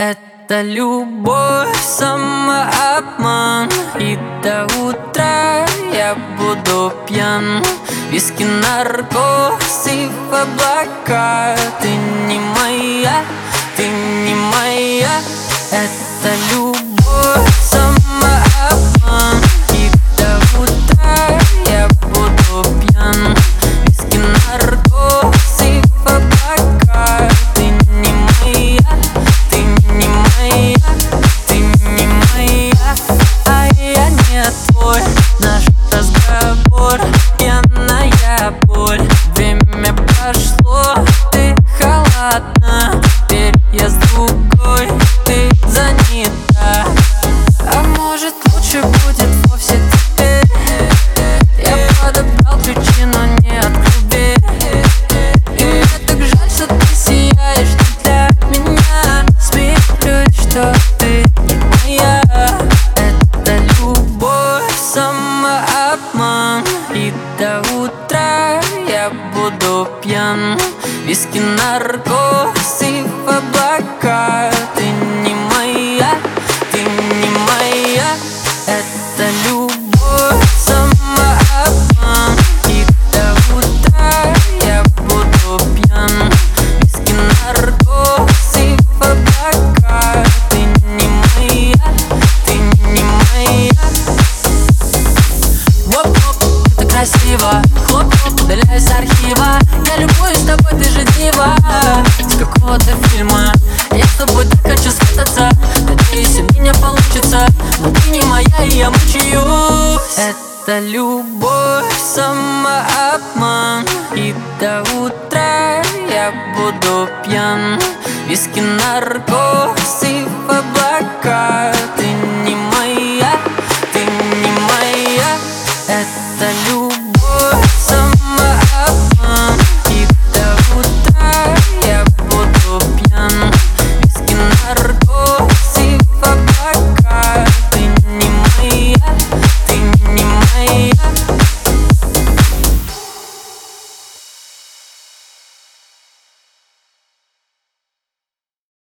Это любовь, самообман, и до утра я буду пьян. Виски, наркоз и в облака. Ты не моя, ты не моя. Это любовь, самообман, и до утра я буду пьян. Виски, наркоз и в облака. Ты не моя, ты не моя, ты не моя, а я не твой. Наш разговор, пьяная боль. Время прошло, ты холодна. Теперь я с другой, ты занята. А может лучше будет вовсе теперь? Я подобрал ключи, но не открыл дверь. И мне так жаль, что ты сияешь не для меня. Смеюсь, что ты не моя. Это любовь, самообман, и до утра я буду пьян. Виски, наркоз и в облака. Ты не моя, ты не моя. Это любовь, самообман, и до утра я буду пьян. Виски, наркоз и в облака. Ты не моя, ты не моя. Воп-воп, это красиво. Хлоп-хлоп, удаляюсь с архива. Я любуюсь тобой, ты же дива с какого-то фильма. Я с тобой так хочу спрятаться. Надеюсь, у меня получится. Но ты не моя, и я мучаюсь. Это любовь, самообман, и до утра я буду пьян. Виски, наркоз и в облака. Ты не моя, ты не моя. Это любовь.